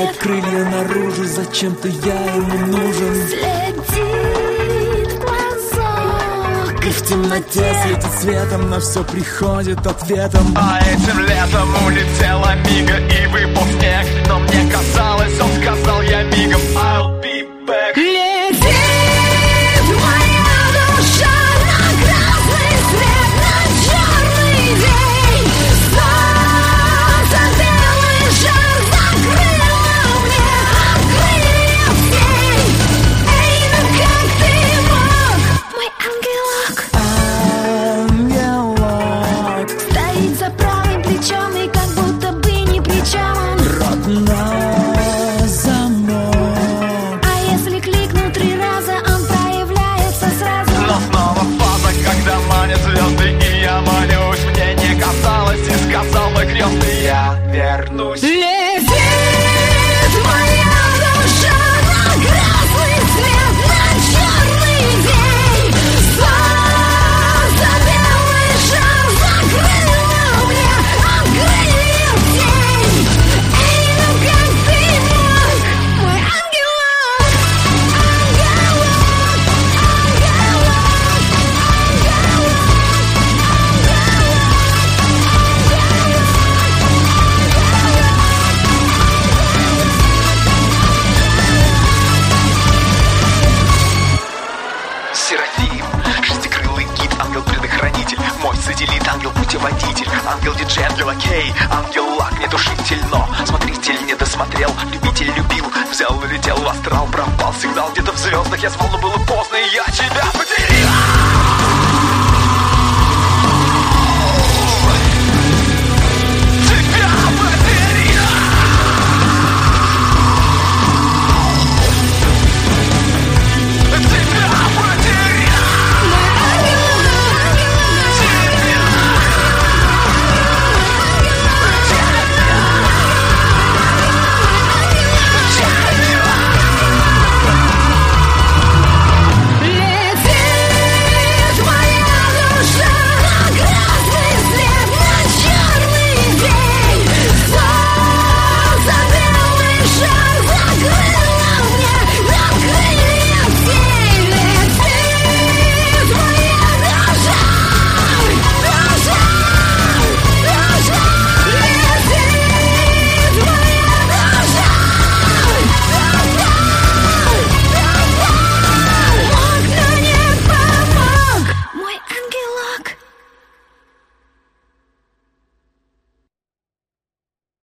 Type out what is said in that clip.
Распускает крылья наружу, зачем-то я ему нужен. Следит в глазок, И в темноте светит светом, на все приходит ответом. А этим летом улетела мига и выпал снег. Но мне казалось, он сказал я мигом I'll be back. летит моя душа на красный свет, на черный день. Солнце белый шар закрыло мне крылья в тень. Эй, ну как ты мог, мой ангелок, Ангелок, стоит за правым плечом и как будто бы ни при чем он. рот на замок. А если кликну 3 раза, он проявляется сразу. Но снова фаза, когда манят звезды, и я молюсь. Мне не казалось, и сказал мой крестный, я вернусь. Летит моя душа на красный свет, на черный день. Солнце белый шар закрыло мне от крыльев тень. Эй, ну как ты мог, мой ангелок, Серафим, шестикрылый гид, ангел-предохранитель, мой сателлит, ангел-путеводитель, ангел-диджей, ангел-окей, ангел-лак, недушитель, но смотритель не досмотрел, любитель любил, взял, улетел в астрал, пропал сигнал где-то в звездах, я звал, но было поздно, и я тебя потерял.